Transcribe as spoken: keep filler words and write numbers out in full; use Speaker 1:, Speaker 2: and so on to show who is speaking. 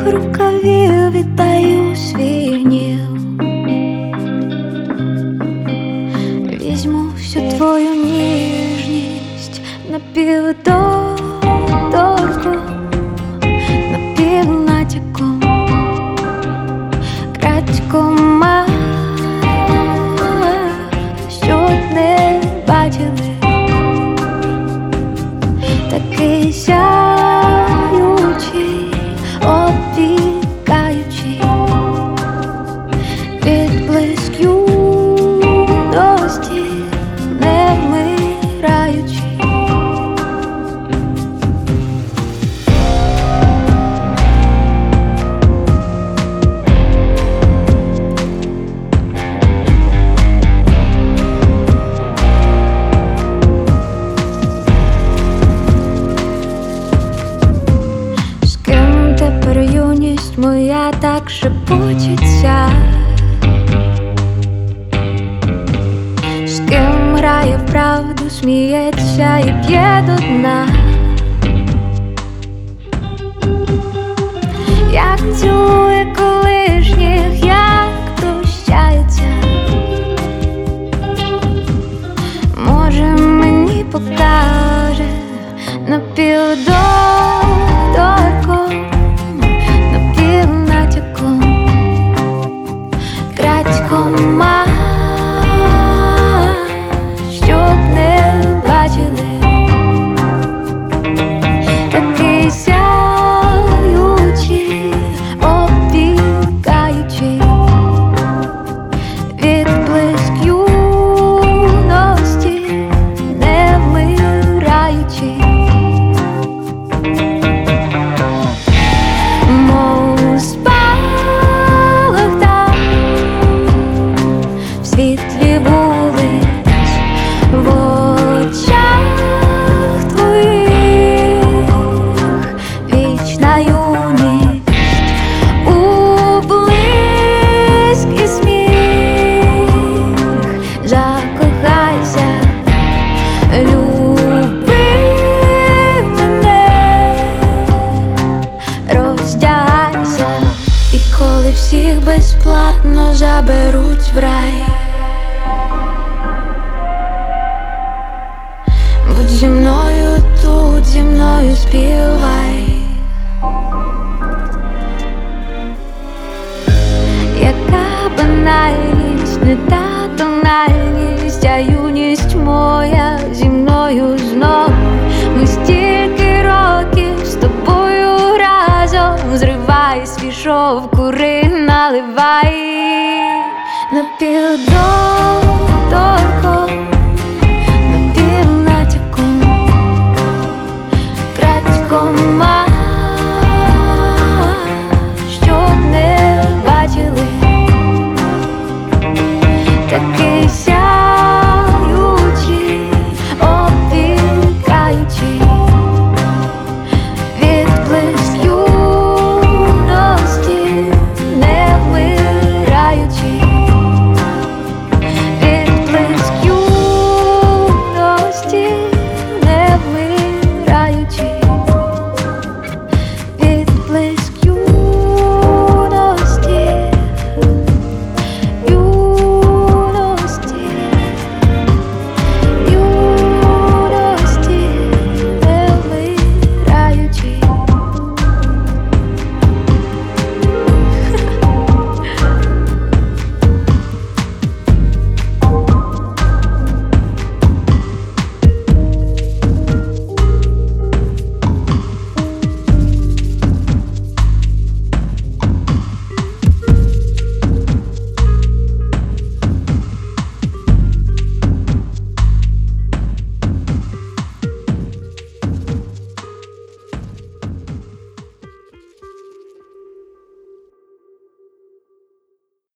Speaker 1: твоїх рукавів віддаю свій гнів. Візьму всю твою ніжність напівдоторком, напівнатяком, крадьком, щоб не бачили. Такий сяючий, опікаючий, відблиск юності, не вмираючий. Юність моя так шепочеться, з ким грає в правду, сміється і п'є до дна. Як цілує колишніх, як прощається. Може, мені покаже напівдоторком, крадьком, щоб не бачили. Такий сяючий, опікаючий, відблиск юності, не вмираючий. Світлі вулиць в очах твоїх, вічна юність, у блиск і сміх. Закохайся, люби мене, роздягайся, і коли всіх безплатно заберуть в рай, будь зі мною тут, зі мною співай. Яка банальність, не та тональність, а юність моя зі мною знов. Ми стільки років з тобою разом. Зривай свій шов, кури, наливай напівдоторком, напівнатяком, крадьком.